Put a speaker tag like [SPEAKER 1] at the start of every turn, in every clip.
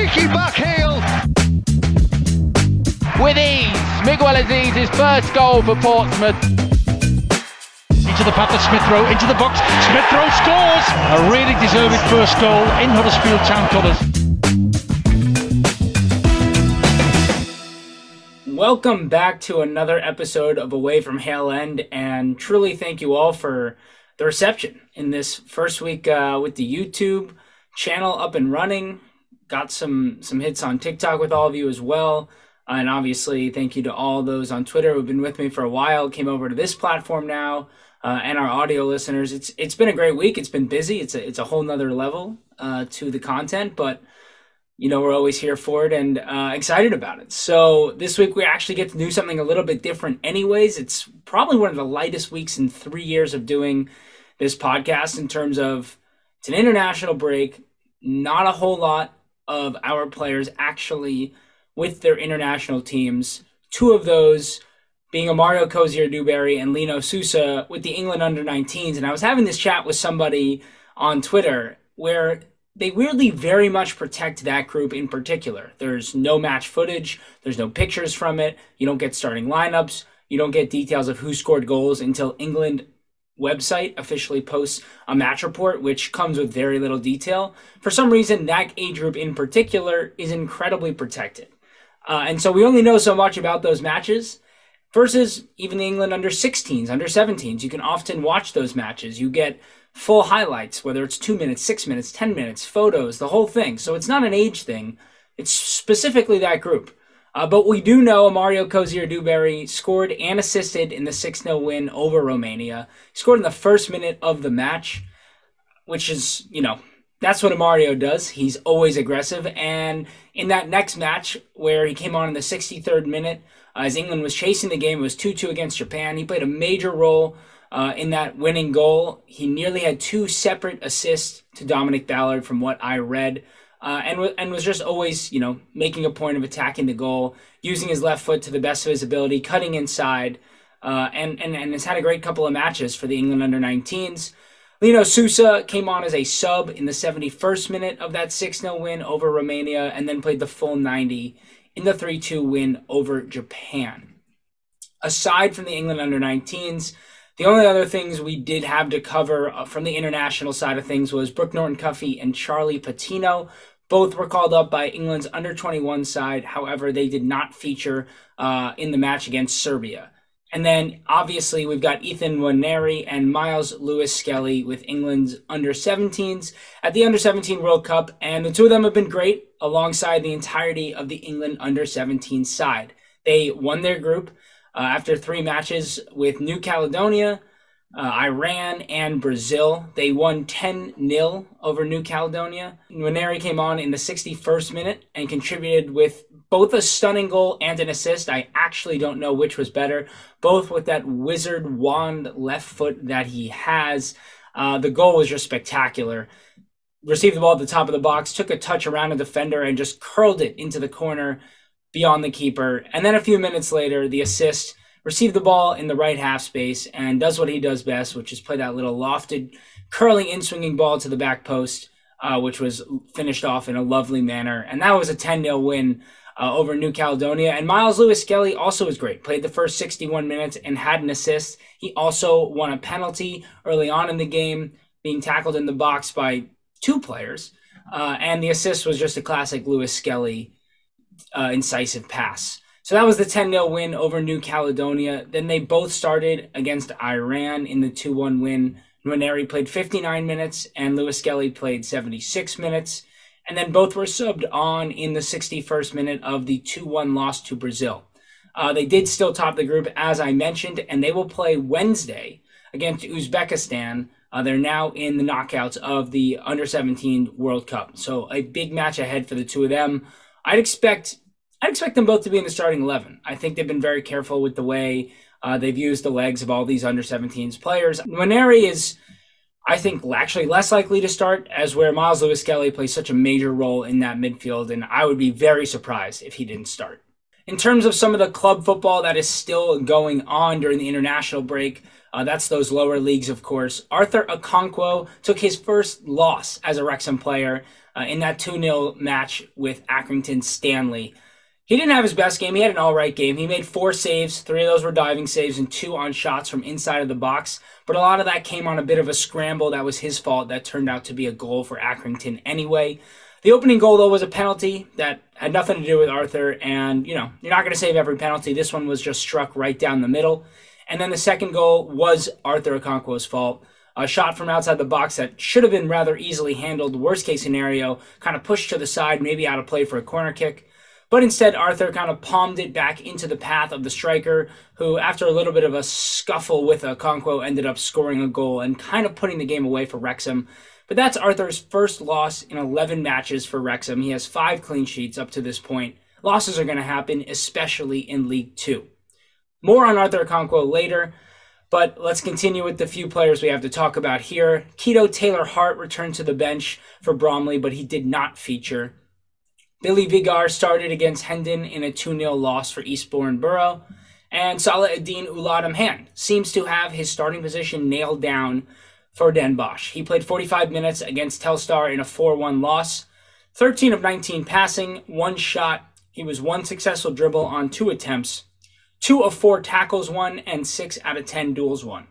[SPEAKER 1] cheeky back heel.
[SPEAKER 2] With ease, Miguel Aziz's first goal for Portsmouth.
[SPEAKER 3] Into the path of Smith Rowe, into the box. Smith Rowe scores! A really deserved first goal in Huddersfield Town colours.
[SPEAKER 4] Welcome back to another episode of Away from Hale End, and truly thank you all for the reception in this first week with the YouTube channel up and running. Got some hits on TikTok with all of you as well. And obviously, thank you to all those on Twitter who've been with me for a while, came over to this platform now, and our audio listeners. It's been a great week. It's been busy. It's a whole nother level to the content, but you know, we're always here for it and excited about it. So this week we actually get to do something a little bit different anyways. It's probably one of the lightest weeks in 3 years of doing this podcast in terms of it's an international break, not a whole lot of our players actually with their international teams. Two of those being Mario Cozier-Dewberry and Lino Sousa with the England under-19s. And I was having this chat with somebody on Twitter where they weirdly very much protect that group in particular. There's no match footage. There's no pictures from it. You don't get starting lineups. You don't get details of who scored goals until England website officially posts a match report, which comes with very little detail. For some reason, that age group in particular is incredibly protected. And so we only know so much about those matches versus even the England under-16s, under-17s. You can often watch those matches. You get full highlights, whether it's 2 minutes, 6 minutes, 10 minutes, photos, the whole thing. So it's not an age thing. It's specifically that group. But we do know Mario Cozier-Dewberry scored and assisted in the 6-0 win over Romania. He scored in the first minute of the match, which is, you know, that's what Mario does. He's always aggressive. And in that next match where he came on in the 63rd minute, as England was chasing the game, it was 2-2 against Japan. He played a major role in that winning goal. He nearly had 2 separate assists to Dominic Ballard from what I read. And was just always, you know, making a point of attacking the goal, using his left foot to the best of his ability, cutting inside, and has had a great couple of matches for the England under-19s. Lino Sousa came on as a sub in the 71st minute of that 6-0 win over Romania, and then played the full 90 in the 3-2 win over Japan. Aside from the England under-19s, the only other things we did have to cover from the international side of things was Brooke Norton-Cuffy and Charlie Patino. Both were called up by England's under-21 side. However, they did not feature in the match against Serbia. And then, obviously, we've got Ethan Nwaneri and Miles Lewis-Skelly with England's under-17s at the Under-17 World Cup. And the two of them have been great alongside the entirety of the England under-17 side. They won their group after 3 matches with New Caledonia, Iran, and Brazil. They won 10-0 over New Caledonia. Nwaneri came on in the 61st minute and contributed with both a stunning goal and an assist. I actually don't know which was better, both with that wizard wand left foot that he has. The goal was just spectacular. Received the ball at the top of the box, took a touch around a defender, and just curled it into the corner beyond the keeper. And then a few minutes later, the assist, received the ball in the right half space and does what he does best, which is play that little lofted, curling, in-swinging ball to the back post, which was finished off in a lovely manner. And that was a 10-0 win over New Caledonia. And Miles Lewis-Skelly also was great. Played the first 61 minutes and had an assist. He also won a penalty early on in the game, being tackled in the box by 2 players. And the assist was just a classic Lewis-Skelly incisive pass. So that was the 10-0 win over New Caledonia. Then they both started against Iran in the 2-1 win. Nwaneri played 59 minutes and Lewis-Skelly played 76 minutes. And then both were subbed on in the 61st minute of the 2-1 loss to Brazil. They did still top the group, as I mentioned, and they will play Wednesday against Uzbekistan. They're now in the knockouts of the Under-17 World Cup. So a big match ahead for the two of them. I'd expect them both to be in the starting 11. I think they've been very careful with the way they've used the legs of all these Under-17s players. Nwaneri is, I think, actually less likely to start, as where Miles Lewis-Skelly plays such a major role in that midfield, and I would be very surprised if he didn't start. In terms of some of the club football that is still going on during the international break, that's those lower leagues, of course. Arthur Okonkwo took his first loss as a Wrexham player in that 2-0 match with Accrington Stanley. He didn't have his best game. He had an all-right game. He made 4 saves. 3 of those were diving saves and 2 on shots from inside of the box. But a lot of that came on a bit of a scramble. That was his fault. That turned out to be a goal for Accrington anyway. The opening goal, though, was a penalty that had nothing to do with Arthur. And, you're not going to save every penalty. This one was just struck right down the middle. And then the second goal was Arthur Okonkwo's fault. A shot from outside the box that should have been rather easily handled. Worst case scenario, kind of pushed to the side, maybe out of play for a corner kick. But instead, Arthur kind of palmed it back into the path of the striker, who, after a little bit of a scuffle with Okonkwo, ended up scoring a goal and kind of putting the game away for Wrexham. But that's Arthur's first loss in 11 matches for Wrexham. He has 5 clean sheets up to this point. Losses are going to happen, especially in League 2. More on Arthur Okonkwo later, but let's continue with the few players we have to talk about here. Keto Taylor-Hart returned to the bench for Bromley, but he did not feature. Billy Vigar started against Hendon in a 2-0 loss for Eastbourne Borough. And Salah-Eddine Ouladamhan seems to have his starting position nailed down for Den Bosch. He played 45 minutes against Telstar in a 4-1 loss. 13 of 19 passing, 1 shot. He was 1 successful dribble on 2 attempts. 2 of 4 tackles won, and 6 out of 10 duels won.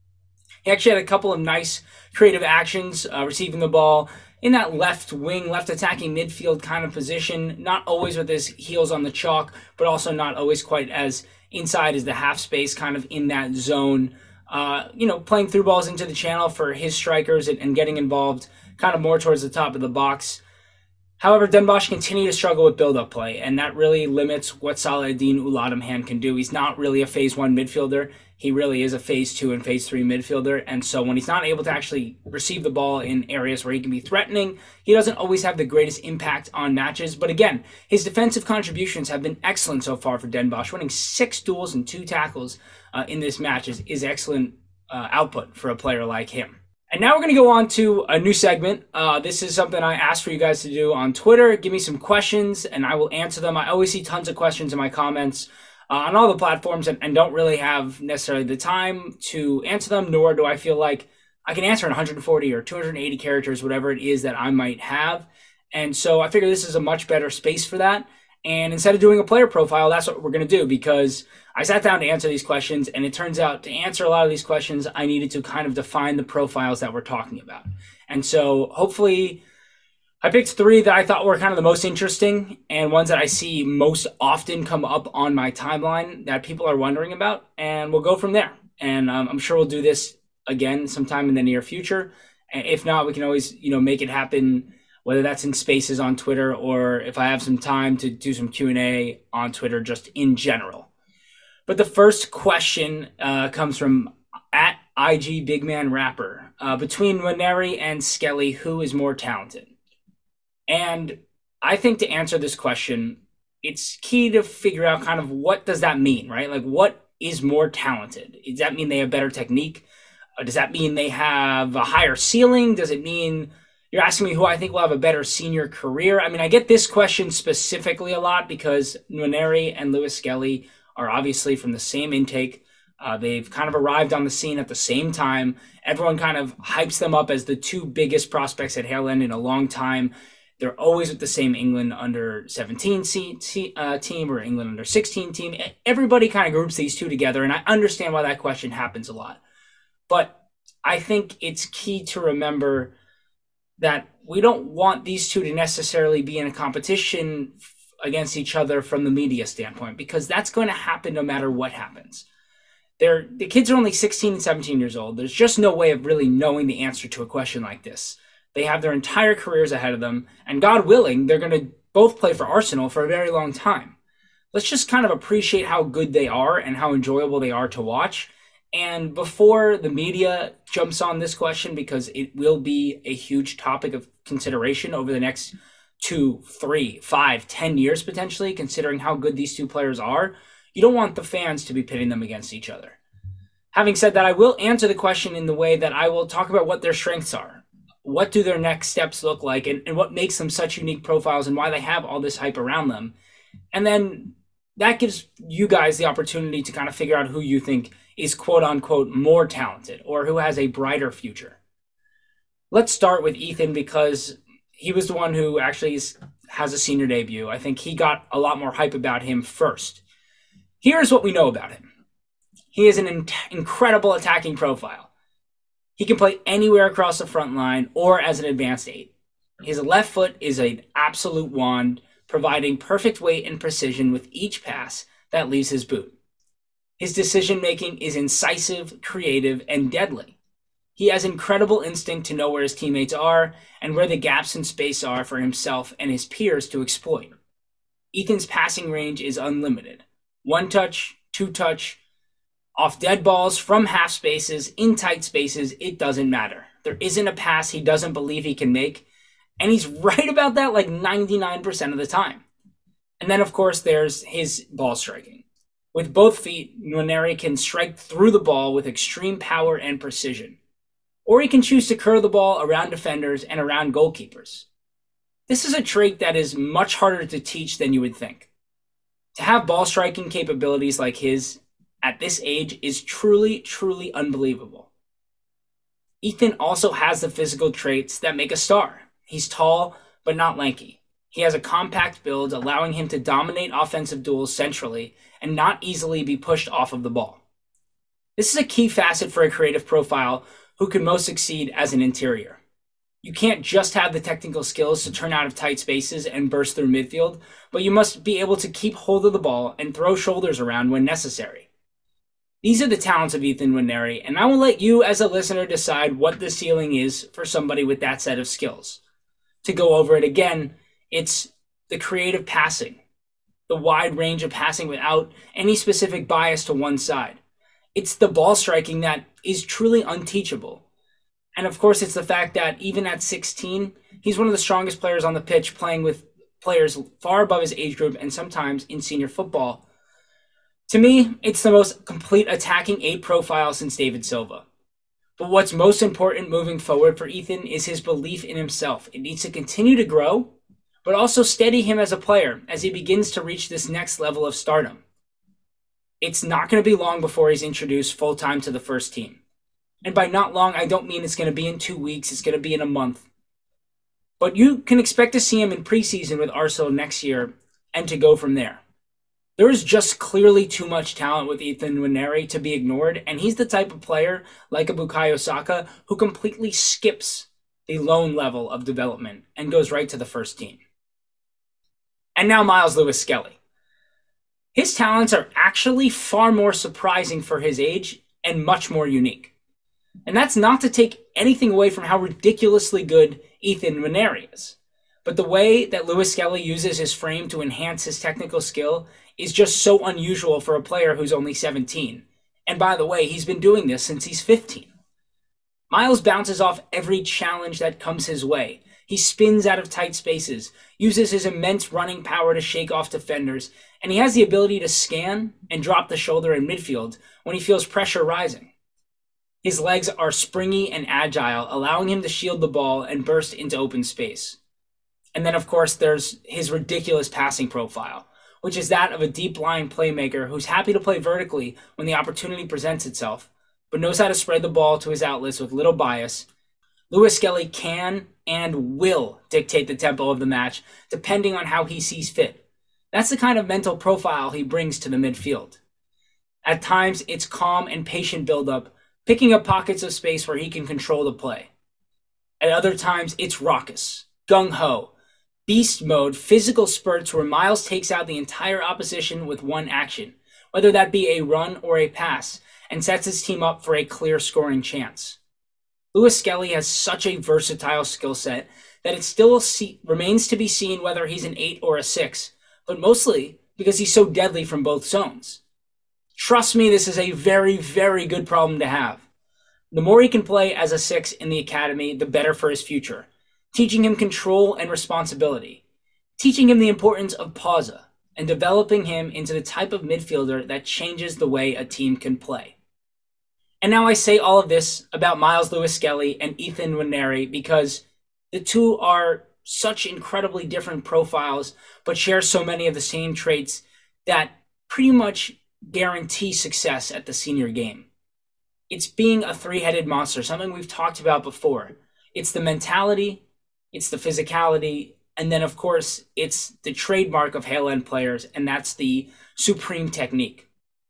[SPEAKER 4] He actually had a couple of nice creative actions, receiving the ball in that left wing, left attacking midfield kind of position, not always with his heels on the chalk, but also not always quite as inside as the half space, kind of in that zone. Playing through balls into the channel for his strikers and getting involved kind of more towards the top of the box. However, Den Bosch continue to struggle with build-up play, and that really limits what Salah-Eddine Ouladamhan can do. He's not really a Phase 1 midfielder. He really is a Phase 2 and Phase 3 midfielder, and so when he's not able to actually receive the ball in areas where he can be threatening, he doesn't always have the greatest impact on matches. But again, his defensive contributions have been excellent so far for Den Bosch. Winning 6 duels and 2 tackles in this match is excellent output for a player like him. And now we're going to go on to a new segment. This is something I asked for you guys to do on Twitter. Give me some questions, and I will answer them. I always see tons of questions in my comments on all the platforms and don't really have necessarily the time to answer them, nor do I feel like I can answer in 140 or 280 characters, whatever it is that I might have. And so I figure this is a much better space for that. And instead of doing a player profile, that's what we're going to do, because I sat down to answer these questions, and it turns out to answer a lot of these questions, I needed to kind of define the profiles that we're talking about. And so hopefully I picked 3 that I thought were kind of the most interesting and ones that I see most often come up on my timeline that people are wondering about, and we'll go from there. And I'm sure we'll do this again sometime in the near future. If not, we can always, make it happen, whether that's in spaces on Twitter or if I have some time to do some Q&A on Twitter just in general. But the first question comes from at IG Big Man Rapper. Between Nwaneri and Skelly, who is more talented? And I think to answer this question, it's key to figure out kind of what does that mean, right? Like, what is more talented? Does that mean they have better technique? Does that mean they have a higher ceiling? Does it mean you're asking me who I think will have a better senior career? I mean, I get this question specifically a lot because Nwaneri and Lewis Skelly are obviously from the same intake. They've kind of arrived on the scene at the same time. Everyone kind of hypes them up as the 2 biggest prospects at Hale End in a long time. They're always with the same England under 17 team or England under 16 team. Everybody kind of groups these 2 together, and I understand why that question happens a lot. But I think it's key to remember that we don't want these 2 to necessarily be in a competition against each other from the media standpoint, because that's going to happen no matter what happens. The kids are only 16 and 17 years old. There's just no way of really knowing the answer to a question like this. They have their entire careers ahead of them, and God willing, they're going to both play for Arsenal for a very long time. Let's just kind of appreciate how good they are and how enjoyable they are to watch. And before the media jumps on this question, because it will be a huge topic of consideration over the next 2, 3, 5, 10 years potentially, considering how good these 2 players are, you don't want the fans to be pitting them against each other. Having said that, I will answer the question in the way that I will talk about what their strengths are. What do their next steps look like, and what makes them such unique profiles and why they have all this hype around them. And then that gives you guys the opportunity to kind of figure out who you think is quote unquote more talented or who has a brighter future. Let's start with Ethan because he was the one who actually has a senior debut. I think he got a lot more hype about him first. Here's what we know about him. He has an incredible attacking profile. He can play anywhere across the front line or as an advanced 8. His left foot is an absolute wand, providing perfect weight and precision with each pass that leaves his boot. His decision-making is incisive, creative, and deadly. He has incredible instinct to know where his teammates are and where the gaps in space are for himself and his peers to exploit. Ethan's passing range is unlimited. One touch, two touch, off dead balls, from half spaces, in tight spaces, it doesn't matter. There isn't a pass he doesn't believe he can make, and he's right about that like 99% of the time. And then, of course, there's his ball striking. With both feet, Nwaneri can strike through the ball with extreme power and precision. Or he can choose to curl the ball around defenders and around goalkeepers. This is a trait that is much harder to teach than you would think. To have ball striking capabilities like his at this age is truly, truly unbelievable. Ethan also has the physical traits that make a star. He's tall, but not lanky. He has a compact build, allowing him to dominate offensive duels centrally and not easily be pushed off of the ball. This is a key facet for a creative profile who can most succeed as an interior. You can't just have the technical skills to turn out of tight spaces and burst through midfield, but you must be able to keep hold of the ball and throw shoulders around when necessary. These are the talents of Ethan Nwaneri, and I will let you as a listener decide what the ceiling is for somebody with that set of skills. To go over it again, it's the creative passing, the wide range of passing without any specific bias to one side. It's the ball striking that is truly unteachable. And of course, it's the fact that even at 16, he's one of the strongest players on the pitch, playing with players far above his age group and sometimes in senior football. To me, it's the most complete attacking 8 profile since David Silva. But what's most important moving forward for Ethan is his belief in himself. It needs to continue to grow, but also steady him as a player as he begins to reach this next level of stardom. It's not going to be long before he's introduced full-time to the first team. And by not long, I don't mean it's going to be in 2 weeks, it's going to be in a month. But you can expect to see him in preseason with Arsenal next year and to go from there. There is just clearly too much talent with Ethan Nwaneri to be ignored, and he's the type of player, like a Bukayo Saka, who completely skips the loan level of development and goes right to the first team. And now Myles Lewis-Skelly. His talents are actually far more surprising for his age and much more unique. And that's not to take anything away from how ridiculously good Ethan Nwaneri is. But the way that Lewis-Skelly uses his frame to enhance his technical skill is just so unusual for a player who's only 17. And by the way, he's been doing this since he's 15. Myles bounces off every challenge that comes his way. He spins out of tight spaces, uses his immense running power to shake off defenders, and he has the ability to scan and drop the shoulder in midfield when he feels pressure rising. His legs are springy and agile, allowing him to shield the ball and burst into open space. And then, of course, there's his ridiculous passing profile, which is that of a deep-lying playmaker who's happy to play vertically when the opportunity presents itself, but knows how to spread the ball to his outlets with little bias. Lewis-Skelly can and will dictate the tempo of the match, depending on how he sees fit. That's the kind of mental profile he brings to the midfield. At times, it's calm and patient build-up, picking up pockets of space where he can control the play. At other times, it's raucous, gung-ho, beast mode, physical spurts where Myles takes out the entire opposition with one action, whether that be a run or a pass, and sets his team up for a clear scoring chance. Lewis-Skelly has such a versatile skill set that it still remains to be seen whether he's an 8 or a 6, but mostly because he's so deadly from both zones. Trust me, this is a very, very good problem to have. The more he can play as a 6 in the academy, the better for his future, teaching him control and responsibility, teaching him the importance of pausa, and developing him into the type of midfielder that changes the way a team can play. And now I say all of this about Myles Lewis-Skelly and Ethan Nwaneri because the two are such incredibly different profiles, but share so many of the same traits that pretty much guarantee success at the senior game. It's being a three-headed monster, something we've talked about before. It's the mentality, it's the physicality, and then, of course, it's the trademark of Hale End players, and that's the supreme technique.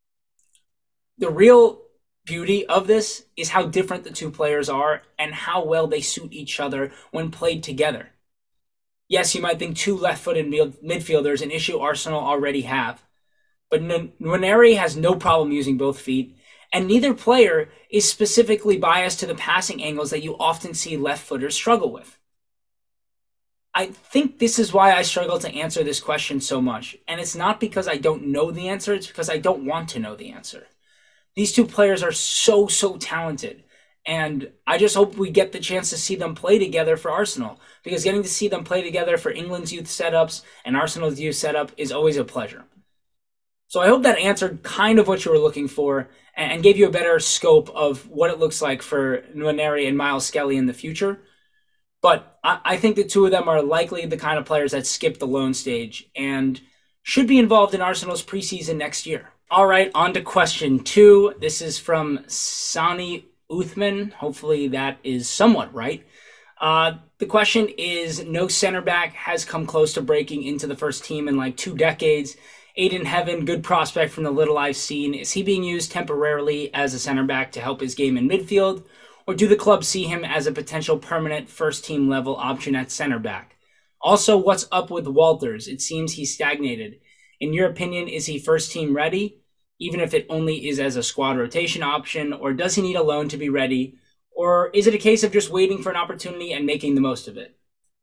[SPEAKER 4] The real beauty of this is how different the two players are and how well they suit each other when played together. Yes, you might think two left-footed midfielders, an issue Arsenal already have. But Nwaneri has no problem using both feet, and neither player is specifically biased to the passing angles that you often see left-footers struggle with. I think this is why I struggle to answer this question so much, and it's not because I don't know the answer, it's because I don't want to know the answer. These two players are so talented, and I just hope we get the chance to see them play together for Arsenal, because getting to see them play together for England's youth setups and Arsenal's youth setup is always a pleasure. So I hope that answered kind of what you were looking for and gave you a better scope of what it looks like for Nwaneri and Miles Skelly in the future. But I think the two of them are likely the kind of players that skip the loan stage and should be involved in Arsenal's preseason next year. All right, on to question 2. This is from Sani Uthman. Hopefully that is somewhat right. The question is, no center back has come close to breaking into the first team in like 2 decades. Aiden Heaven, good prospect from the little I've seen. Is he being used temporarily as a center back to help his game in midfield? Or do the club see him as a potential permanent first-team level option at center back? Also, what's up with Walters? It seems he's stagnated. In your opinion, is he first-team ready, even if it only is as a squad rotation option? Or does he need a loan to be ready? Or is it a case of just waiting for an opportunity and making the most of it?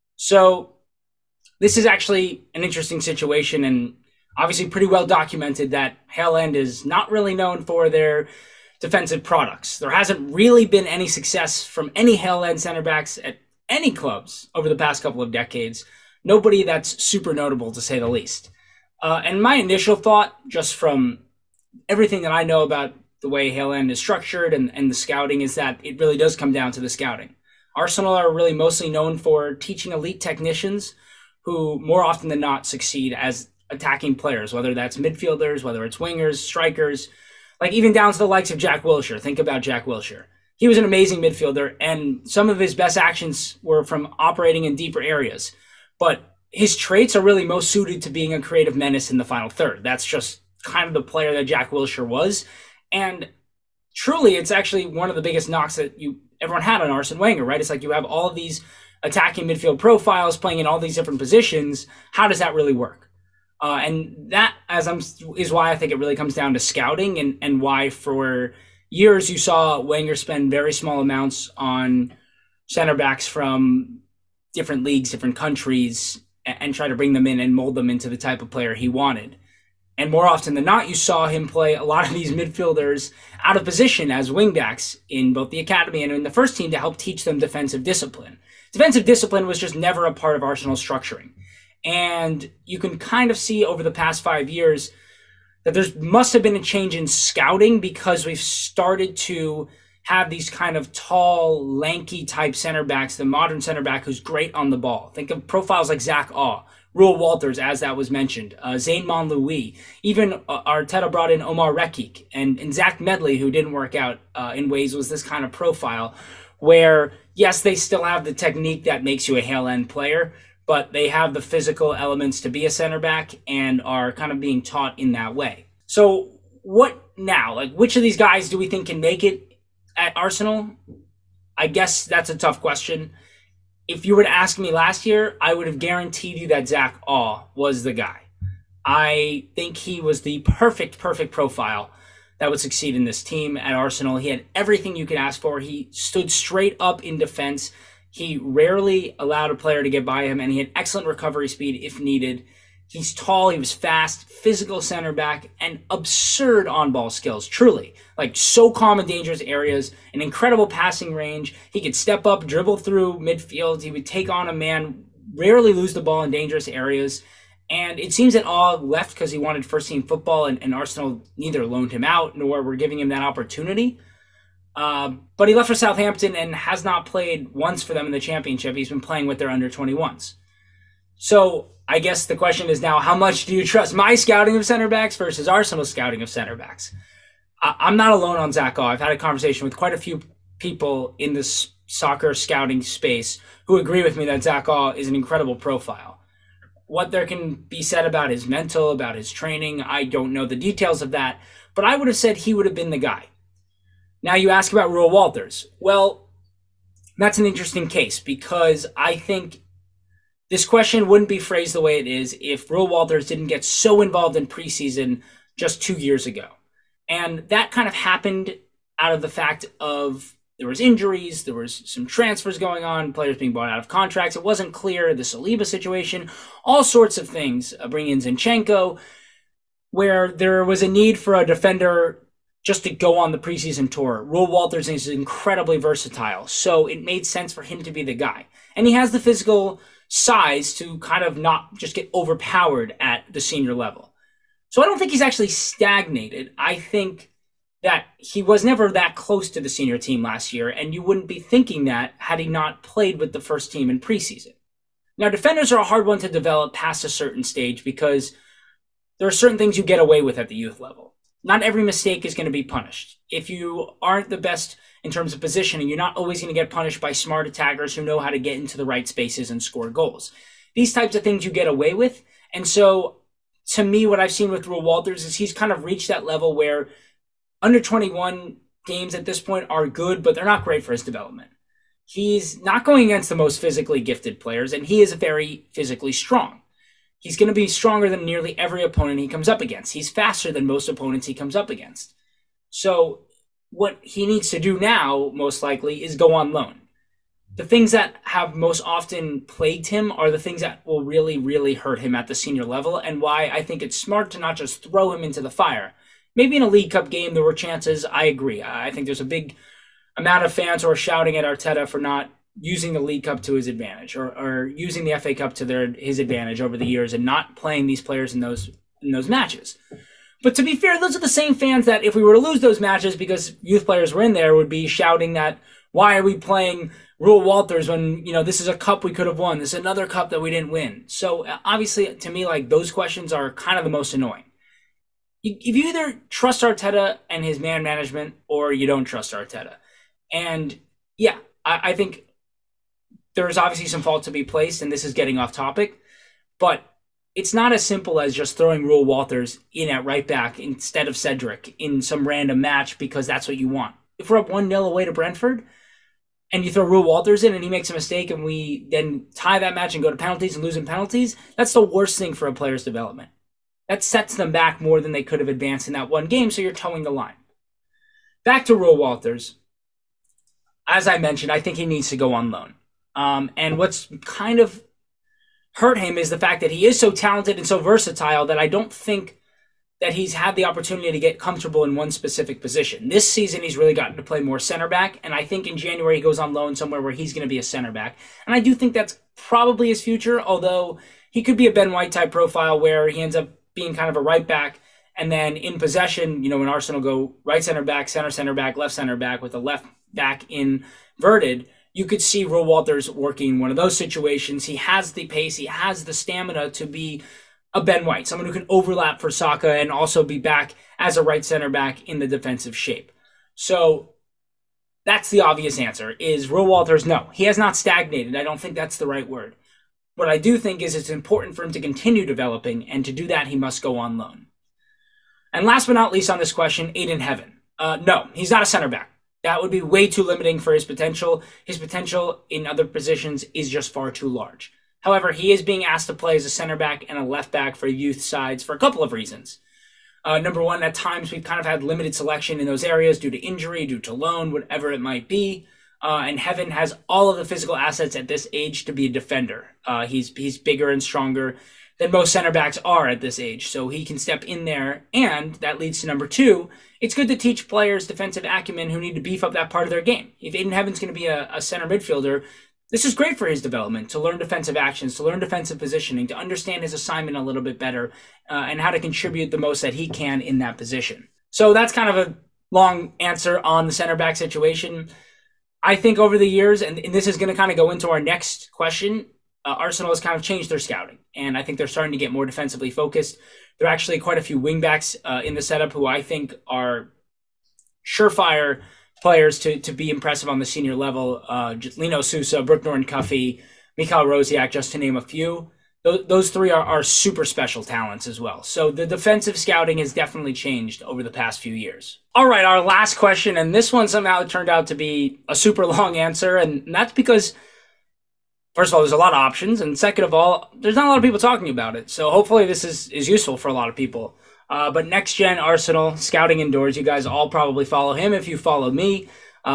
[SPEAKER 4] So, this is actually an interesting situation and obviously pretty well documented that Hale End is not really known for their defensive products. There hasn't really been any success from any Hale End center backs at any clubs over the past couple of decades. Nobody that's super notable, to say the least. And my initial thought, just from everything that I know about the way Hale End is structured and the scouting, is that it really does come down to the scouting. Arsenal are really mostly known for teaching elite technicians who more often than not succeed as attacking players, whether that's midfielders, whether it's wingers, strikers, like even down to the likes of Jack Wilshere. Think about Jack Wilshere. He was an amazing midfielder, and some of his best actions were from operating in deeper areas. But his traits are really most suited to being a creative menace in the final third. That's just kind of the player that Jack Wilshere was. And truly, it's actually one of the biggest knocks that everyone had on Arsene Wenger, right? It's like you have all of these attacking midfield profiles playing in all these different positions. How does that really work? And that is why I think it really comes down to scouting and why for years you saw Wenger spend very small amounts on center backs from different leagues, different countries, and try to bring them in and mold them into the type of player he wanted. And more often than not, you saw him play a lot of these midfielders out of position as wingbacks in both the academy and in the first team to help teach them defensive discipline. Defensive discipline was just never a part of Arsenal's structuring. And you can kind of see over the past 5 years that there must have been a change in scouting because we've started to have these kind of tall, lanky type center backs, the modern center back who's great on the ball. Think of profiles like Zach Aw, Rule Walters, as that was mentioned, Zayn Monlouis, even Arteta brought in Omar Rekik, and Zach Medley, who didn't work out in ways, was this kind of profile where, yes, they still have the technique that makes you a Hale End player, but they have the physical elements to be a center back and are kind of being taught in that way. So what now? Like, which of these guys do we think can make it at Arsenal? I guess that's a tough question. If you were to ask me last year, I would have guaranteed you that Zach Aw was the guy. I think he was the perfect profile that would succeed in this team at Arsenal. He had everything you could ask for. He stood straight up in defense. He rarely allowed a player to get by him, and he had excellent recovery speed if needed. He's tall, he was fast, physical center back, and absurd on-ball skills, truly. Like, so calm in dangerous areas, an incredible passing range. He could step up, dribble through midfield. He would take on a man, rarely lose the ball in dangerous areas. And it seems that Aw left because he wanted first-team football, and Arsenal neither loaned him out nor were giving him that opportunity. But he left for Southampton and has not played once for them in the Championship. He's been playing with their under-21s. So I guess the question is now, how much do you trust my scouting of center backs versus Arsenal's scouting of center backs? I'm not alone on Zach All. I've had a conversation with quite a few people in this soccer scouting space who agree with me that Zach All is an incredible profile. What there can be said about his mental, about his training, I don't know the details of that, but I would have said he would have been the guy. Now you ask about Reuell Walters. Well, that's an interesting case because I think this question wouldn't be phrased the way it is if Reuell Walters didn't get so involved in preseason just 2 years ago. And that kind of happened out of the fact of there was injuries, there was some transfers going on, players being bought out of contracts. It wasn't clear, the Saliba situation, all sorts of things, bringing in Zinchenko, where there was a need for a defender just to go on the preseason tour. Reuell Walters is incredibly versatile, so it made sense for him to be the guy. And he has the physical size to kind of not just get overpowered at the senior level. So I don't think he's actually stagnated. I think that he was never that close to the senior team last year, and you wouldn't be thinking that had he not played with the first team in preseason. Now, defenders are a hard one to develop past a certain stage because there are certain things you get away with at the youth level. Not every mistake is going to be punished. If you aren't the best in terms of positioning, you're not always going to get punished by smart attackers who know how to get into the right spaces and score goals. These types of things you get away with. And so, to me, what I've seen with Reuell Walters is he's kind of reached that level where under 21 games at this point are good, but they're not great for his development. He's not going against the most physically gifted players, and he is very physically strong. He's going to be stronger than nearly every opponent he comes up against. He's faster than most opponents he comes up against. So what he needs to do now, most likely, is go on loan. The things that have most often plagued him are the things that will really, really hurt him at the senior level, and why I think it's smart to not just throw him into the fire. Maybe in a League Cup game there were chances, I agree. I think there's a big amount of fans who are shouting at Arteta for not using the League Cup to his advantage or using the FA Cup to his advantage over the years and not playing these players in those matches. But to be fair, those are the same fans that if we were to lose those matches because youth players were in there would be shouting that, why are we playing Reuell Walters when, this is a cup we could have won. This is another cup that we didn't win. So obviously, to me, those questions are kind of the most annoying. If you either trust Arteta and his man management or you don't trust Arteta. And yeah, I think there's obviously some fault to be placed, and this is getting off topic, but it's not as simple as just throwing Reuell Walters in at right back instead of Cedric in some random match because that's what you want. If we're up 1-0 away to Brentford and you throw Reuell Walters in and he makes a mistake and we then tie that match and go to penalties and lose in penalties, that's the worst thing for a player's development. That sets them back more than they could have advanced in that one game, so you're towing the line. Back to Reuell Walters. As I mentioned, I think he needs to go on loan. And what's kind of hurt him is the fact that he is so talented and so versatile that I don't think that he's had the opportunity to get comfortable in one specific position. This season, he's really gotten to play more center back, and I think in January he goes on loan somewhere where he's going to be a center back. And I do think that's probably his future, although he could be a Ben White type profile where he ends up being kind of a right back, and then in possession, when Arsenal go right center back, left center back with the left back inverted, you could see Reuell Walters working one of those situations. He has the pace, he has the stamina to be a Ben White, someone who can overlap for Saka and also be back as a right center back in the defensive shape. So that's the obvious answer, is Reuell Walters, no. He has not stagnated. I don't think that's the right word. What I do think is it's important for him to continue developing, and to do that, he must go on loan. And last but not least on this question, Aiden Heaven. No, he's not a center back. That would be way too limiting for his potential. His potential in other positions is just far too large. However, he is being asked to play as a center back and a left back for youth sides for a couple of reasons. Number one, at times we've kind of had limited selection in those areas due to injury, due to loan, whatever it might be. And Heaven has all of the physical assets at this age to be a defender. He's bigger and stronger than most center backs are at this age, so he can step in there. And that leads to number two, it's good to teach players defensive acumen who need to beef up that part of their game. If Aiden Heaven's going to be a center midfielder, this is great for his development, to learn defensive actions, to learn defensive positioning, to understand his assignment a little bit better, and how to contribute the most that he can in that position. So that's kind of a long answer on the center back situation. I think over the years, and this is going to kind of go into our next question, Arsenal has kind of changed their scouting, and I think they're starting to get more defensively focused. There are actually quite a few wingbacks in the setup who I think are surefire players to be impressive on the senior level. Lino Sousa, Brook Norton-Cuffy, Mikhail Rosiak, just to name a few. Those three are super special talents as well. So the defensive scouting has definitely changed over the past few years. All right, our last question, and this one somehow turned out to be a super long answer, and that's because, first of all, there's a lot of options, and second of all, there's not a lot of people talking about it. So hopefully this is useful for a lot of people. But Next Gen Arsenal, Scouting Indoors, you guys all probably follow him if you follow me.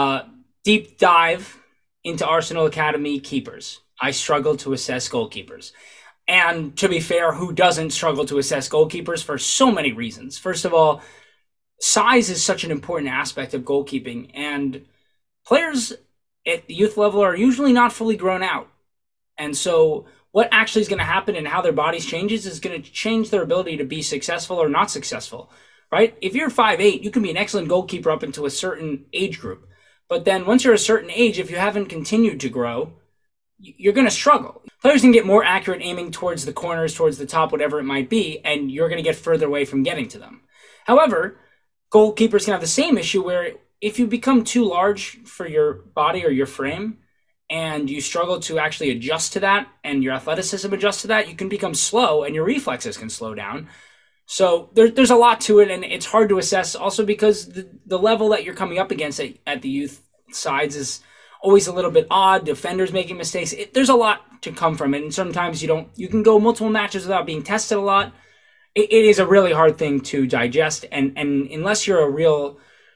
[SPEAKER 4] Deep dive into Arsenal Academy keepers. I struggle to assess goalkeepers. And to be fair, who doesn't struggle to assess goalkeepers for so many reasons? First of all, size is such an important aspect of goalkeeping, and players at the youth level are usually not fully grown out. And so what actually is going to happen and how their bodies changes is going to change their ability to be successful or not successful, right? If you're 5'8", you can be an excellent goalkeeper up into a certain age group. But then once you're a certain age, if you haven't continued to grow, you're going to struggle. Players can get more accurate aiming towards the corners, towards the top, whatever it might be, and you're going to get further away from getting to them. However, goalkeepers can have the same issue where if you become too large for your body or your frame and you struggle to actually adjust to that and your athleticism adjusts to that, you can become slow and your reflexes can slow down. So there's a lot to it, and it's hard to assess also because the level that you're coming up against at the youth sides is always a little bit odd. Defenders making mistakes. There's a lot to come from it, and sometimes you can go multiple matches without being tested a lot. It is a really hard thing to digest, and unless you're a real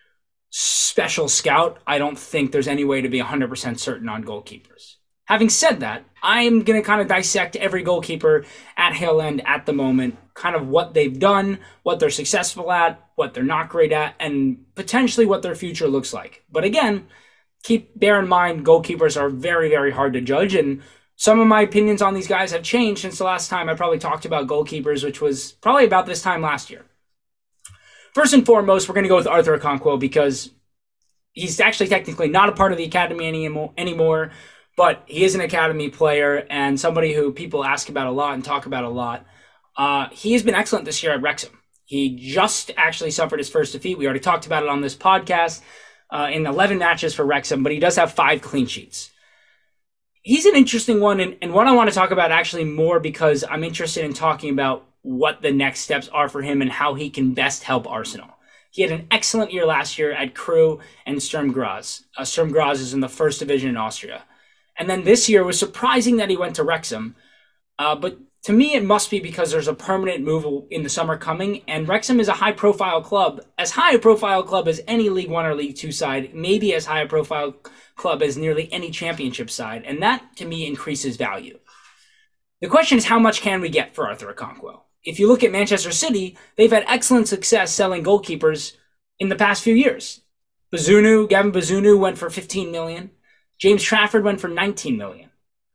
[SPEAKER 4] special scout, I don't think there's any way to be 100% certain on goalkeepers. Having said that, I'm going to kind of dissect every goalkeeper at Hale End at the moment, kind of what they've done, what they're successful at, what they're not great at, and potentially what their future looks like. But again, bear in mind, goalkeepers are very, very hard to judge, and some of my opinions on these guys have changed since the last time I probably talked about goalkeepers, which was probably about this time last year. First and foremost, we're going to go with Arthur Okonkwo because he's actually technically not a part of the academy anymore, but he is an academy player and somebody who people ask about a lot and talk about a lot. He has been excellent this year at Wrexham. He just actually suffered his first defeat. We already talked about it on this podcast in 11 matches for Wrexham, but he does have 5 clean sheets. He's an interesting one, and what I want to talk about actually more because I'm interested in talking about what the next steps are for him and how he can best help Arsenal. He had an excellent year last year at Crewe and Sturm Graz. Sturm Graz is in the first division in Austria. And then this year, it was surprising that he went to Wrexham. But to me, it must be because there's a permanent move in the summer coming, and Wrexham is a high-profile club, as high-a-profile club as any League One or League Two side, maybe as high-a-profile club as nearly any championship side, and that, to me, increases value. The question is, how much can we get for Arthur Okonkwo? If you look at Manchester City, they've had excellent success selling goalkeepers in the past few years. Gavin Bazunu went for 15 million. James Trafford went for 19 million.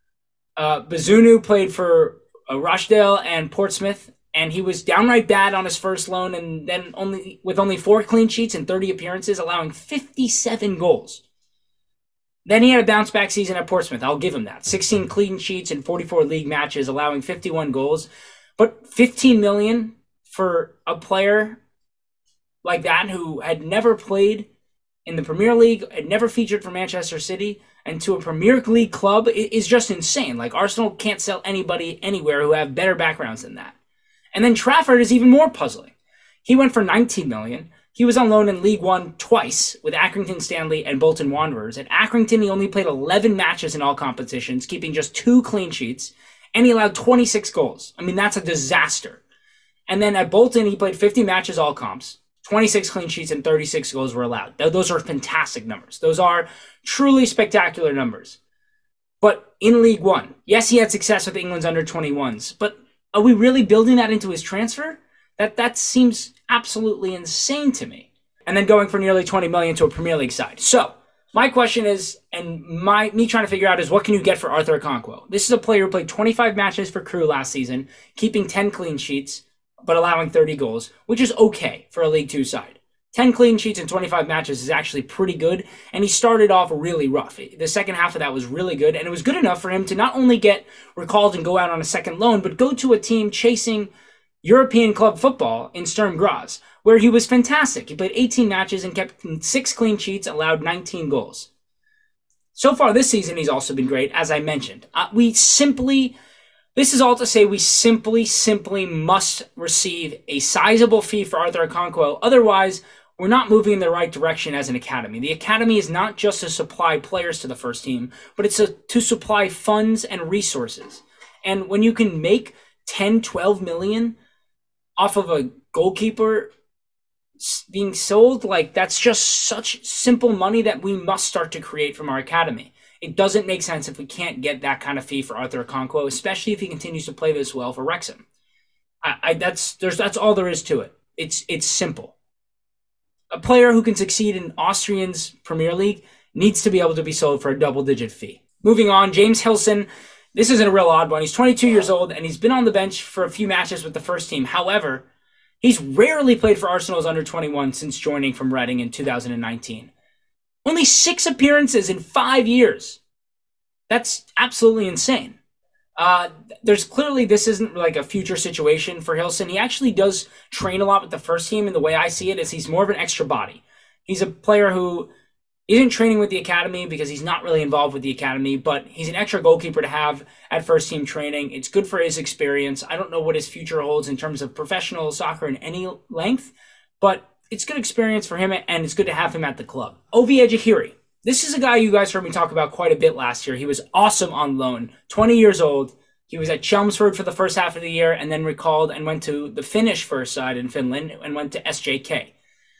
[SPEAKER 4] Bazunu played for Rochdale and Portsmouth, and he was downright bad on his first loan, and then with only 4 clean sheets and 30 appearances, allowing 57 goals. Then he had a bounce-back season at Portsmouth. I'll give him that. 16 clean sheets in 44 league matches, allowing 51 goals. But 15 million for a player like that who had never played in the Premier League, had never featured for Manchester City, and to a Premier League club is just insane. Like, Arsenal can't sell anybody anywhere who have better backgrounds than that. And then Trafford is even more puzzling. He went for 19 million. He was on loan in League One twice with Accrington Stanley and Bolton Wanderers. At Accrington, he only played 11 matches in all competitions, keeping just 2 clean sheets, and he allowed 26 goals. I mean, that's a disaster. And then at Bolton, he played 50 matches all comps, 26 clean sheets, and 36 goals were allowed. Those are fantastic numbers. Those are truly spectacular numbers. But in League One, yes, he had success with England's under-21s, but are we really building that into his transfer? That seems absolutely insane to me. And then going for nearly 20 million to a Premier League side. So, my question is, and me trying to figure out is, what can you get for Arthur Okonkwo? This is a player who played 25 matches for Crewe last season, keeping 10 clean sheets, but allowing 30 goals, which is okay for a League Two side. 10 clean sheets in 25 matches is actually pretty good, and he started off really rough. The second half of that was really good, and it was good enough for him to not only get recalled and go out on a second loan, but go to a team chasing European club football in Sturm Graz, where he was fantastic. He played 18 matches and kept 6 clean sheets, allowed 19 goals. So far this season, he's also been great, as I mentioned. This is all to say we simply must receive a sizable fee for Arthur Okonkwo. Otherwise, we're not moving in the right direction as an academy. The academy is not just to supply players to the first team, but it's to supply funds and resources. And when you can make 10, 12 million off of a goalkeeper being sold, like, that's just such simple money that we must start to create from our academy. It doesn't make sense if we can't get that kind of fee for Arthur Okonkwo, especially if he continues to play this well for Wrexham. That's all there is to it. It's simple. A player who can succeed in Austrian's Premier League needs to be able to be sold for a double-digit fee. Moving on, James Hilson. This isn't a real odd one. He's 22 years old, and he's been on the bench for a few matches with the first team. However, he's rarely played for Arsenal's under-21 since joining from Reading in 2019. Only 6 appearances in 5 years. That's absolutely insane. There's clearly, this isn't like a future situation for Hilson. He actually does train a lot with the first team, and the way I see it is he's more of an extra body. He's a player who isn't training with the academy because he's not really involved with the academy, but he's an extra goalkeeper to have at first team training. It's good for his experience. I don't know what his future holds in terms of professional soccer in any length, but it's good experience for him, and it's good to have him at the club. Ovie Ejairi. This is a guy you guys heard me talk about quite a bit last year. He was awesome on loan, 20 years old. He was at Chelmsford for the first half of the year and then recalled and went to the Finnish first side in Finland and went to SJK.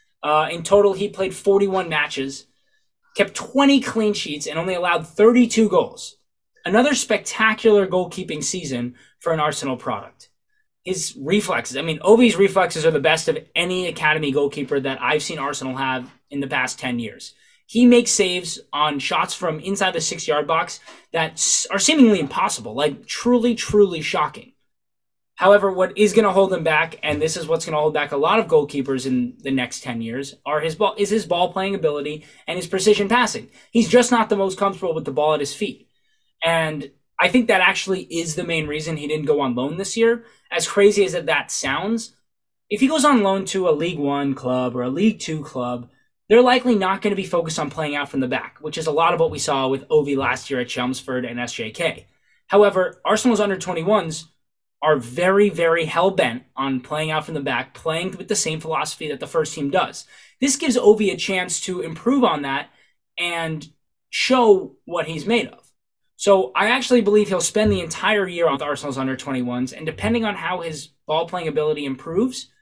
[SPEAKER 4] In total, he played 41 matches, kept 20 clean sheets, and only allowed 32 goals. Another spectacular goalkeeping season for an Arsenal product. His reflexes, Ovie's reflexes are the best of any academy goalkeeper that I've seen Arsenal have in the past 10 years. He makes saves on shots from inside the 6-yard box that are seemingly impossible, like truly, truly shocking. However, what is going to hold him back, and this is what's going to hold back a lot of goalkeepers in the next 10 years, is his ball playing ability and his precision passing. He's just not the most comfortable with the ball at his feet. And I think that actually is the main reason he didn't go on loan this year. As crazy as that sounds, if he goes on loan to a League One club or a League Two club, they're likely not going to be focused on playing out from the back, which is a lot of what we saw with Ovie last year at Chelmsford and SJK. However, Arsenal's under-21s are very, very hell-bent on playing out from the back, playing with the same philosophy that the first team does. This gives Ovie a chance to improve on that and show what he's made of. So I actually believe he'll spend the entire year on Arsenal's under-21s, and depending on how his ball-playing ability improves,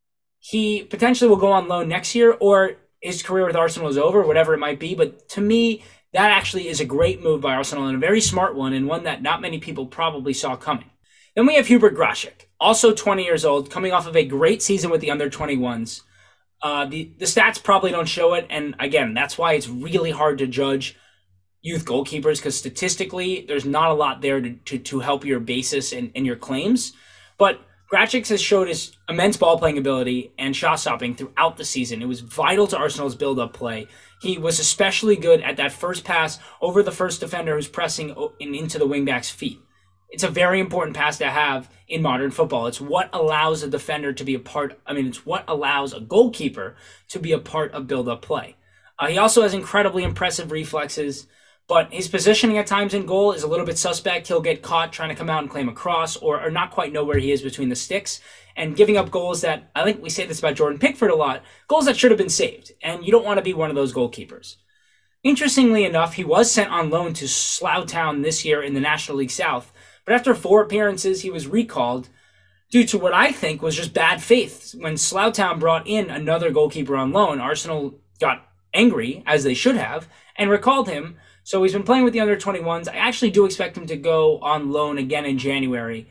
[SPEAKER 4] he potentially will go on loan next year, or his career with Arsenal is over, whatever it might be. But to me, that actually is a great move by Arsenal, and a very smart one, and one that not many people probably saw coming. Then we have Hubert Grashik, also 20 years old, coming off of a great season with the under-21s. The stats probably don't show it, and again, that's why it's really hard to judge youth goalkeepers, because statistically, there's not a lot there to help your basis and your claims. But Grachik has showed his immense ball-playing ability and shot-stopping throughout the season. It was vital to Arsenal's build-up play. He was especially good at that first pass over the first defender who's pressing into the wingback's feet. It's a very important pass to have in modern football. It's what allows a defender to be it's what allows a goalkeeper to be a part of build-up play. He also has incredibly impressive reflexes, but his positioning at times in goal is a little bit suspect. He'll get caught trying to come out and claim a cross or not quite know where he is between the sticks and giving up goals that, I think we say this about Jordan Pickford a lot, goals that should have been saved. And you don't want to be one of those goalkeepers. Interestingly enough, he was sent on loan to Slough Town this year in the National League South, but after 4 appearances, he was recalled due to what I think was just bad faith. When Slough Town brought in another goalkeeper on loan, Arsenal got angry, as they should have, and recalled him. So he's been playing with the under-21s. I actually do expect him to go on loan again in January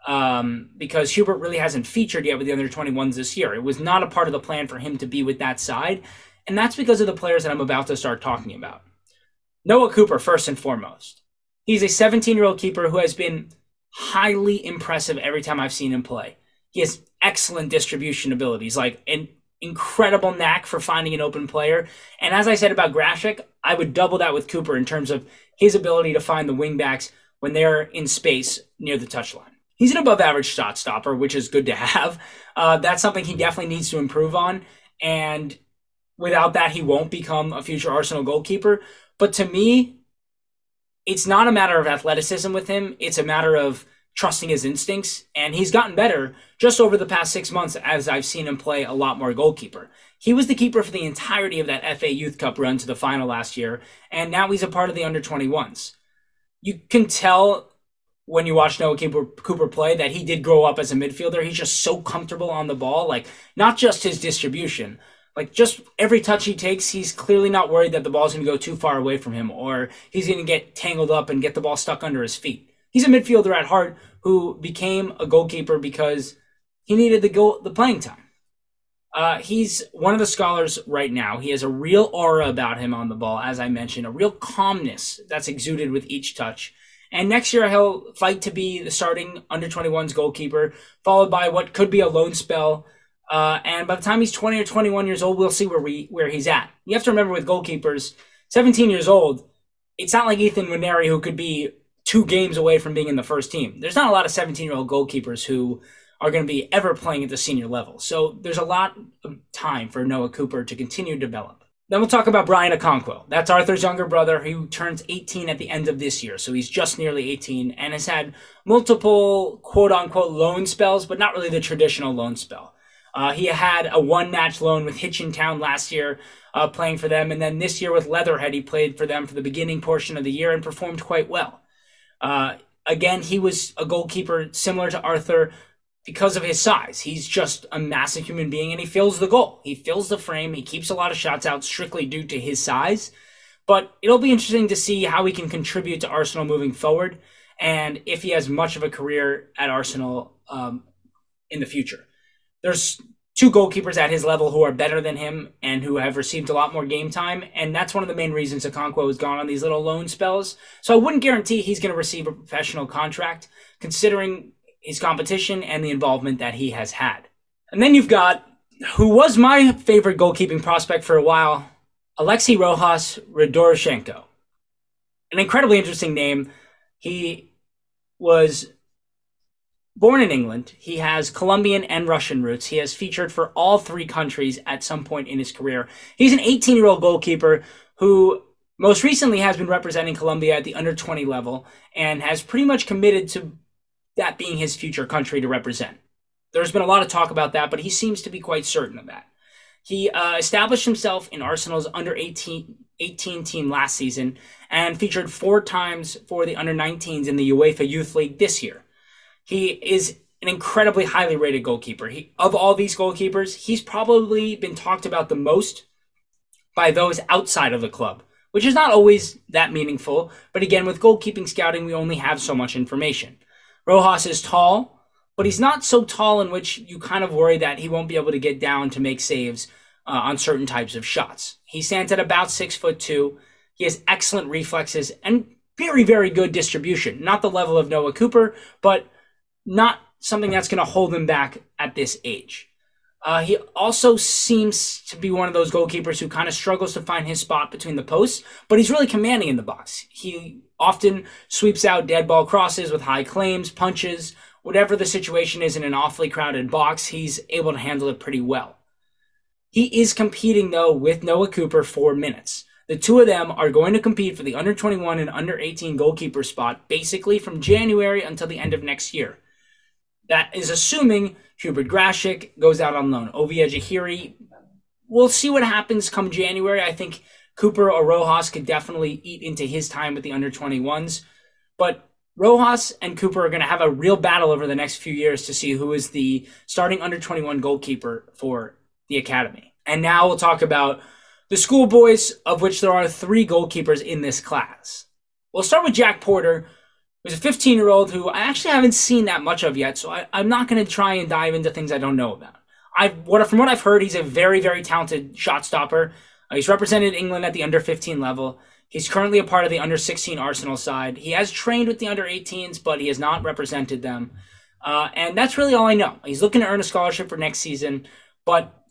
[SPEAKER 4] because Hubert really hasn't featured yet with the under-21s this year. It was not a part of the plan for him to be with that side, and that's because of the players that I'm about to start talking about. Noah Cooper, first and foremost. He's a 17-year-old keeper who has been highly impressive every time I've seen him play. He has excellent distribution abilities, and incredible knack for finding an open player. And as I said about Grashik, I would double that with Cooper in terms of his ability to find the wingbacks when they're in space near the touchline. He's an above-average shot stopper, which is good to have. That's something he definitely needs to improve on. And without that, he won't become a future Arsenal goalkeeper. But to me, it's not a matter of athleticism with him. It's a matter of trusting his instincts, and he's gotten better just over the past 6 months as I've seen him play a lot more goalkeeper. He was the keeper for the entirety of that FA Youth Cup run to the final last year, and now he's a part of the under-21s. You can tell when you watch Noah Cooper play that he did grow up as a midfielder. He's just so comfortable on the ball, like not just his distribution, like just every touch he takes, he's clearly not worried that the ball's going to go too far away from him or he's going to get tangled up and get the ball stuck under his feet. He's a midfielder at heart who became a goalkeeper because he needed the playing time. He's one of the scholars right now. He has a real aura about him on the ball, as I mentioned, a real calmness that's exuded with each touch. And next year he'll fight to be the starting under-21s goalkeeper, followed by what could be a loan spell. And by the time he's 20 or 21 years old, we'll see where he's at. You have to remember with goalkeepers, 17 years old, it's not like Ethan Nwaneri who could be 2 games away from being in the first team. There's not a lot of 17-year-old goalkeepers who are going to be ever playing at the senior level. So there's a lot of time for Noah Cooper to continue to develop. Then we'll talk about Brian Okonkwo. That's Arthur's younger brother who turns 18 at the end of this year. So he's just nearly 18 and has had multiple quote-unquote loan spells, but not really the traditional loan spell. He had a one-match loan with Hitchin Town last year playing for them. And then this year with Leatherhead, he played for them for the beginning portion of the year and performed quite well. Again, he was a goalkeeper similar to Arthur because of his size. He's just a massive human being, and he fills the goal. He fills the frame. He keeps a lot of shots out strictly due to his size. But it'll be interesting to see how he can contribute to Arsenal moving forward and if he has much of a career at Arsenal in the future. There's 2 goalkeepers at his level who are better than him and who have received a lot more game time, and that's one of the main reasons Okonkwo has gone on these little loan spells. So I wouldn't guarantee he's going to receive a professional contract, considering his competition and the involvement that he has had. And then you've got, who was my favorite goalkeeping prospect for a while, Alexei Rojas Radoroshenko. An incredibly interesting name. He was born in England. He has Colombian and Russian roots. He has featured for all 3 countries at some point in his career. He's an 18-year-old goalkeeper who most recently has been representing Colombia at the under-20 level and has pretty much committed to that being his future country to represent. There's been a lot of talk about that, but he seems to be quite certain of that. He established himself in Arsenal's under-18 team last season and featured 4 times for the under-19s in the UEFA Youth League this year. He is an incredibly highly rated goalkeeper. Of all these goalkeepers, he's probably been talked about the most by those outside of the club, which is not always that meaningful. But again, with goalkeeping scouting, we only have so much information. Rojas is tall, but he's not so tall in which you kind of worry that he won't be able to get down to make saves on certain types of shots. He stands at about 6'2". He has excellent reflexes and very, very good distribution. Not the level of Noah Cooper, but not something that's going to hold him back at this age. He also seems to be one of those goalkeepers who kind of struggles to find his spot between the posts, but he's really commanding in the box. He often sweeps out dead ball crosses with high claims, punches, whatever the situation is in an awfully crowded box, he's able to handle it pretty well. He is competing, though, with Noah Cooper for minutes. The 2 of them are going to compete for the under-21 and under-18 goalkeeper spot basically from January until the end of next year. That is assuming Hubert Grashik goes out on loan. Ovie Ejairi, we'll see what happens come January. I think Cooper or Rojas could definitely eat into his time with the under-21s. But Rojas and Cooper are going to have a real battle over the next few years to see who is the starting under-21 goalkeeper for the academy. And now we'll talk about the schoolboys, of which there are 3 goalkeepers in this class. We'll start with Jack Porter, who's a 15-year-old who I actually haven't seen that much of yet, so I'm not going to try and dive into things I don't know about. From what I've heard, he's a very, very talented shot stopper. He's represented England at the under-15 level. He's currently a part of the under-16 Arsenal side. He has trained with the under-18s, but he has not represented them. And that's really all I know. He's looking to earn a scholarship for next season, but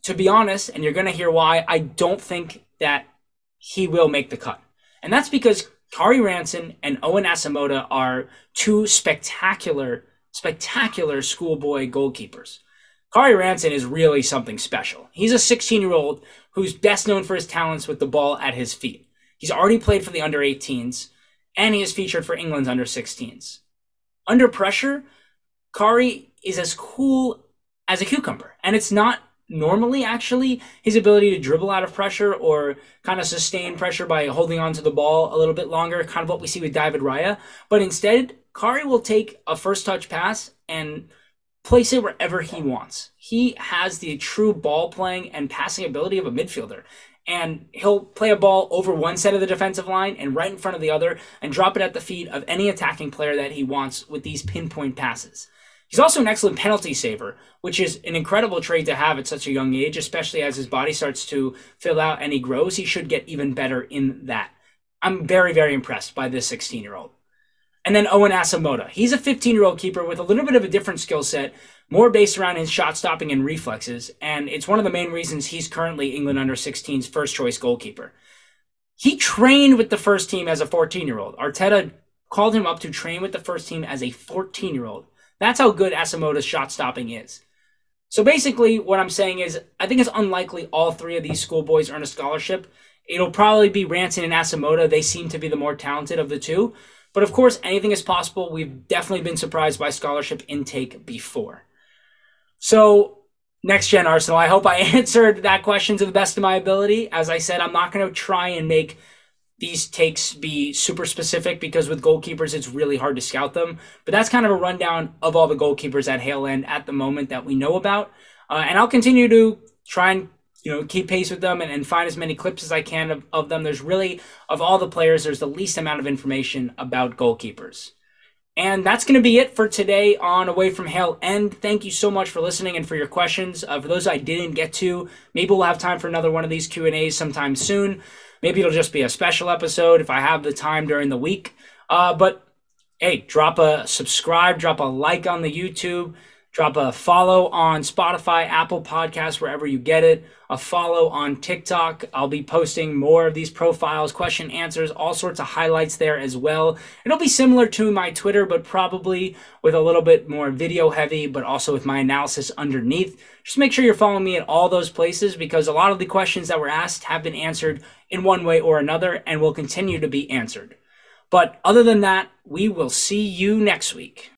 [SPEAKER 4] to be honest, and you're going to hear why, I don't think that he will make the cut. And that's because Kari Ranson and Owen Asamoah are two spectacular schoolboy goalkeepers. Kari Ranson is really something special. He's a 16-year-old who's best known for his talents with the ball at his feet. He's already played for the under-18s, and he is featured for England's under-16s. Under pressure, Kari is as cool as a cucumber, and it's not normally actually his ability to dribble out of pressure or kind of sustain pressure by holding on to the ball a little bit longer, kind of what we see with David Raya, but instead, Kari will take a first touch pass and place it wherever he wants. He has the true ball playing and passing ability of a midfielder. And he'll play a ball over one side of the defensive line and right in front of the other and drop it at the feet of any attacking player that he wants with these pinpoint passes. He's also an excellent penalty saver, which is an incredible trait to have at such a young age, especially as his body starts to fill out and he grows. He should get even better in that. I'm very, very impressed by this 16-year-old. And then Owen Asamoah. He's a 15-year-old keeper with a little bit of a different skill set, more based around his shot stopping and reflexes, and it's one of the main reasons he's currently England under-16's first-choice goalkeeper. He trained with the first team as a 14-year-old. Arteta called him up to train with the first team as a 14-year-old. That's how good Asamoah's shot stopping is. So basically, what I'm saying is, I think it's unlikely all three of these schoolboys earn a scholarship. It'll probably be Ranson and Asamoah. They seem to be the more talented of the two. But of course, anything is possible. We've definitely been surprised by scholarship intake before. So, next gen Arsenal, I hope I answered that question to the best of my ability. As I said, I'm not going to try and make these takes be super specific because with goalkeepers, it's really hard to scout them. But that's kind of a rundown of all the goalkeepers at Hale End at the moment that we know about. And I'll continue to try and keep pace with them and find as many clips as I can of them. There's really, of all the players, there's the least amount of information about goalkeepers. And that's going to be it for today on Away from Hale End. Thank you so much for listening and for your questions. For those I didn't get to, maybe we'll have time for another one of these Q&As sometime soon. Maybe it'll just be a special episode if I have the time during the week. But hey, drop a subscribe, drop a like on the YouTube, drop a follow on Spotify, Apple Podcasts, wherever you get it. A follow on TikTok. I'll be posting more of these profiles, question answers, all sorts of highlights there as well. It'll be similar to my Twitter, but probably with a little bit more video heavy, but also with my analysis underneath. Just make sure you're following me at all those places because a lot of the questions that were asked have been answered in one way or another and will continue to be answered. But other than that, we will see you next week.